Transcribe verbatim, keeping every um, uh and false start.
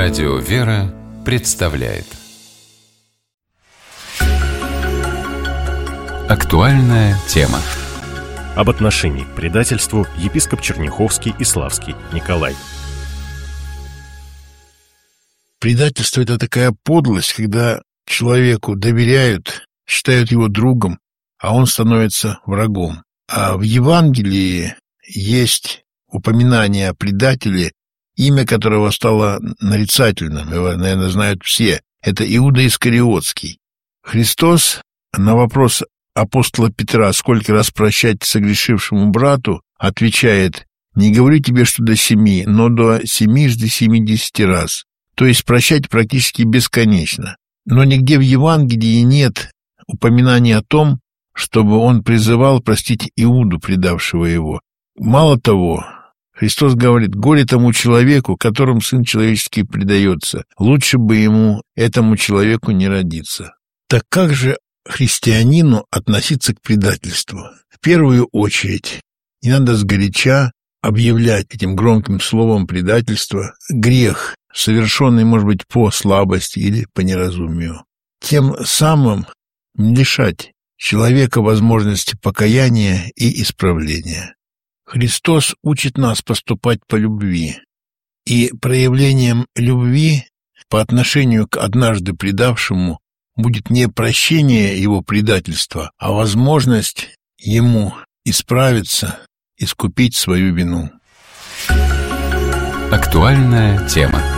Радио «Вера» представляет актуальная тема. Об отношении к предательству епископ Черняховский и Славский Николай. Предательство — это такая подлость, когда человеку доверяют, считают его другом, а он становится врагом. А в Евангелии есть упоминание о предателе, имя которого стало нарицательным, его, наверное, знают все. Это Иуда Искариотский. Христос на вопрос апостола Петра, сколько раз прощать согрешившему брату, отвечает: «Не говорю тебе, что до семи, но до семижды семидесяти раз». То есть прощать практически бесконечно. Но нигде в Евангелии нет упоминания о том, чтобы он призывал простить Иуду, предавшего его. Мало того, Христос говорит: «Горе тому человеку, которому Сын Человеческий предается. Лучше бы ему, этому человеку, не родиться». Так как же христианину относиться к предательству? В первую очередь, не надо сгоряча объявлять этим громким словом предательство грех, совершенный, может быть, по слабости или по неразумию. Тем самым не лишать человека возможности покаяния и исправления. Христос учит нас поступать по любви, и проявлением любви по отношению к однажды предавшему будет не прощение его предательства, а возможность ему исправиться, искупить свою вину. Актуальная тема.